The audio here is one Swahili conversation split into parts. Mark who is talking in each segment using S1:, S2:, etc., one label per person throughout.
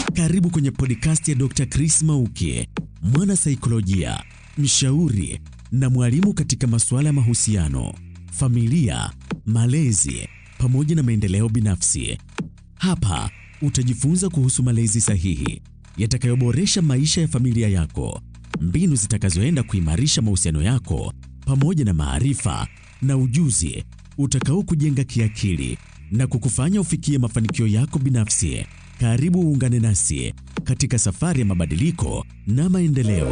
S1: Karibu kwenye podcast ya Dr. Chris Mauki, mwana saikolojia, mshauri na mwalimu katika masuala ya mahusiano, familia, malezi, pamoja na maendeleo binafsi. Hapa utajifunza kuhusu malezi sahihi yatakayoboresha maisha ya familia yako, mbinu zitakazoenda kuimarisha mahusiano yako, pamoja na maarifa na ujuzi utakao kujenga kiakili na kukufanya ufikie mafanikio yako binafsi. Karibu uungane nasi katika safari ya mabadiliko na maendeleo.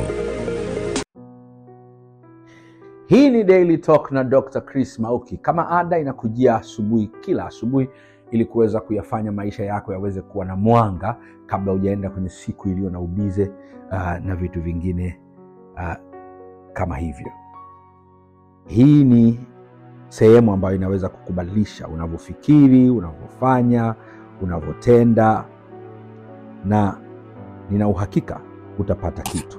S2: Hii ni Daily Talk na Dr. Chris Mauki. Kama ada, inakujia kila asubuhi ili kuweza kuyafanya maisha yako yaweze kuwa na mwanga kabla hujaenda kwenye siku iliyo na ubize na vitu vingine kama hivyo. Hii ni sehemu ambayo inaweza kukubadilisha unavyofikiri, unavyofanya, unavyotenda, na nina uhakika utapata kitu.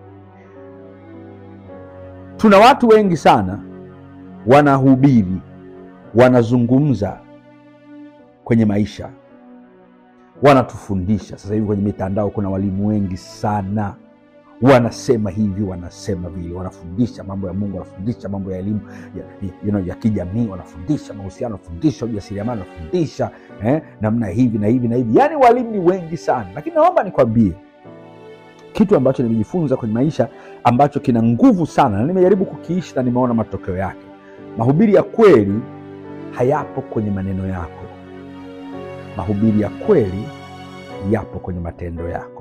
S2: Tuna watu wengi sana wanahubiri, wanazungumza kwenye maisha, wanatufundisha. Sasa hivi kwenye mitandao kuna walimu wengi sana, wanasema hivi, wanasema vile, wanafundisha mambo ya Mungu, wanafundisha mambo ya elimu ya kijamii, wanafundisha mahusiano, wanafundisha ujasiriamali, wanafundisha namna hivi na hivi na hivi. Yaani walimu ni wengi sana. Lakini naomba nikwambie kitu ambacho nimejifunza kwenye maisha ambacho kina nguvu sana na nimejaribu kukiishi na nimeona matokeo yake. Mahubiri ya kweli hayapo kwenye maneno yako. Mahubiri ya kweli yapo kwenye matendo yako.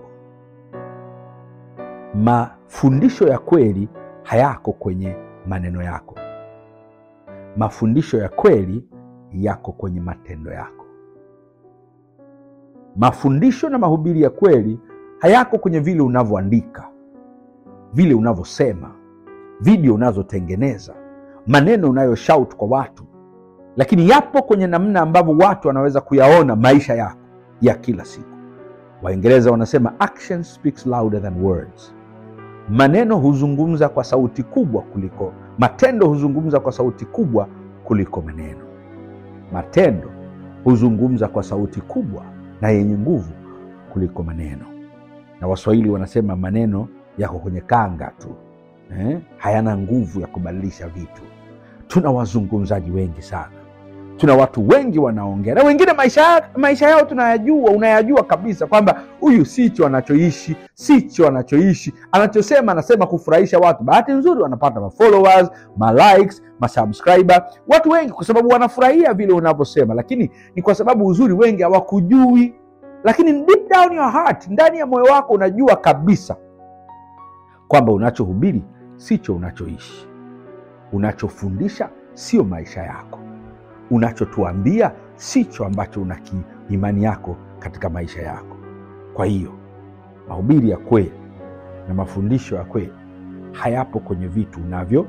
S2: Mafundisho ya kweli hayako kwenye maneno yako. Mafundisho ya kweli yako kwenye matendo yako. Mafundisho na mahubiri ya kweli hayako kwenye vile unavyoandika, vile unavyosema, video unazotengeneza, maneno unayoshout kwa watu, lakini yapo kwenye namna ambavyo watu wanaweza kuyaona maisha yako ya kila siku. Waingereza wanasema action speaks louder than words. Maneno huzungumza kwa sauti kubwa kuliko matendo, huzungumza kwa sauti kubwa kuliko maneno. Matendo huzungumza kwa sauti kubwa na yenye nguvu kuliko maneno. Na Waswahili wanasema maneno yako kwenye kanga tu, hayana nguvu ya kubadilisha vitu. Tuna wazungumzaji wengi sana. Tuna watu wengi wanaongea, na wengine maisha yao tunayajua, unayajua kabisa kwamba huyu sicho anachoishi, anachosema anasema kufurahisha watu. Bahati nzuri wanapata ma followers, ma likes, ma subscriber, watu wengi kwa sababu wanafurahia vile unavyosema, lakini ni kwa sababu uzuri wengi hawakujui. Lakini deep down your heart, ndani ya moyo wako unajua kabisa kwamba unachohubiri sicho unachoishi. Unachofundisha sio maisha yako. Unachotuambia sicho ambacho imani yako katika maisha yako. Kwa hiyo mahubiri ya kweli na mafundisho ya kweli hayapo kwenye vitu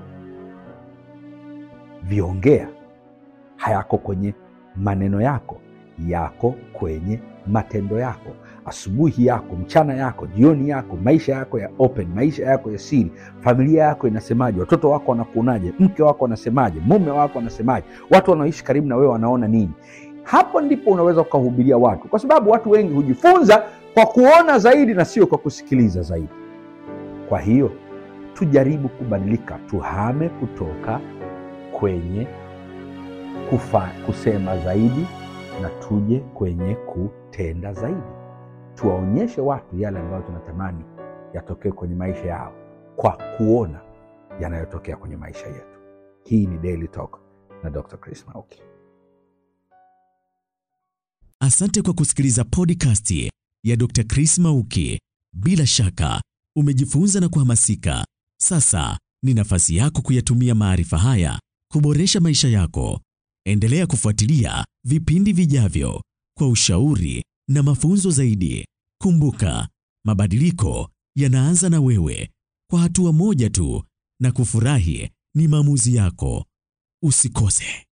S2: unavyoviongea, hayako kwenye maneno yako, yako kwenye matendo yako. Asubuhi yako, mchana yako, jioni yako, maisha yako ya open, maisha yako ya siri, familia yako inasemaje, watoto wako wanakuonaje, mke wako anasemaje, mume wako anasemaje, watu wanaoishi karibu na wewe wanaona nini. Hapo ndipo unaweza kuhubiria watu, kwa sababu watu wengi hujifunza kwa kuona zaidi na sio kwa kusikiliza zaidi. Kwa hiyo tujaribu kubadilika, tuhame kutoka kwenye kusema zaidi na tuje kwenye kutenda zaidi. Tuwaonyeshe watu yale ambayo tunatamani yatokee kwenye maisha yao kwa kuona yanayotokea kwenye maisha yetu. Hii ni Daily Talk na Dr. Chris Mauki.
S1: Asante kwa kusikiliza podcast ya Dr. Chris Mauki. Bila shaka umejifunza na kuhamasika. Sasa ni nafasi yako kuyatumia maarifa haya kuboresha maisha yako. Endelea kufuatilia vipindi vijavyo kwa ushauri na mafunzo zaidi. Kumbuka, mabadiliko yanaanza na wewe, kwa hatua moja tu, na kufurahi ni maamuzi yako. Usikose.